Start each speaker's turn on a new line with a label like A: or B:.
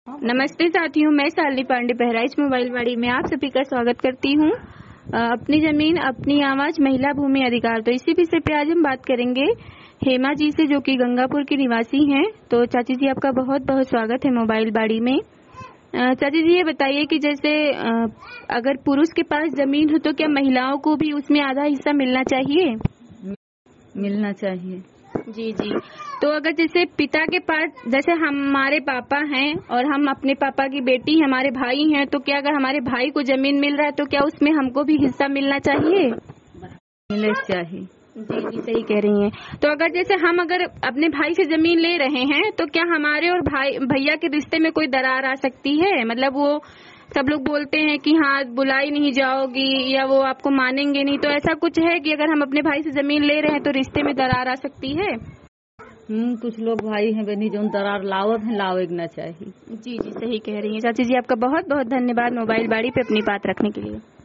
A: नमस्ते साथियों, मैं शालिनी पांडे बहराइच मोबाइल वाड़ी में आप सभी का स्वागत करती हूँ। अपनी जमीन अपनी आवाज महिला भूमि अधिकार, तो इसी विषय पे आज हम बात करेंगे हेमा जी से, जो कि गंगापुर की निवासी हैं। तो चाची जी, आपका बहुत बहुत स्वागत है मोबाइल वाड़ी में। चाची जी, ये बताइए कि जैसे अगर पुरुष के पास जमीन हो तो क्या महिलाओं को भी उसमें आधा हिस्सा मिलना चाहिए?
B: मिलना चाहिए।
A: जी जी। तो अगर जैसे पिता के पास, जैसे हमारे पापा हैं और हम अपने पापा की बेटी, हमारे भाई हैं, तो क्या अगर हमारे भाई को जमीन मिल रहा है तो क्या उसमें हमको भी हिस्सा मिलना चाहिए?
B: मिलना चाहिए।
A: जी जी, सही कह रही हैं। तो अगर जैसे हम अगर अपने भाई से जमीन ले रहे हैं तो क्या हमारे और भैया के रिश्ते में कोई दरार आ सकती है? मतलब वो सब लोग बोलते हैं कि हाँ, बुलाई नहीं जाओगी या वो आपको मानेंगे नहीं, तो ऐसा कुछ है कि अगर हम अपने भाई से जमीन ले रहे हैं तो रिश्ते में दरार आ सकती है?
B: कुछ लोग भाई हैं बहनी जो दरार लावत है, लावे ना चाहिए।
A: जी जी, सही कह रही हैं चाची जी। आपका बहुत बहुत धन्यवाद मोबाइल बाड़ी पे अपनी बात रखने के लिए।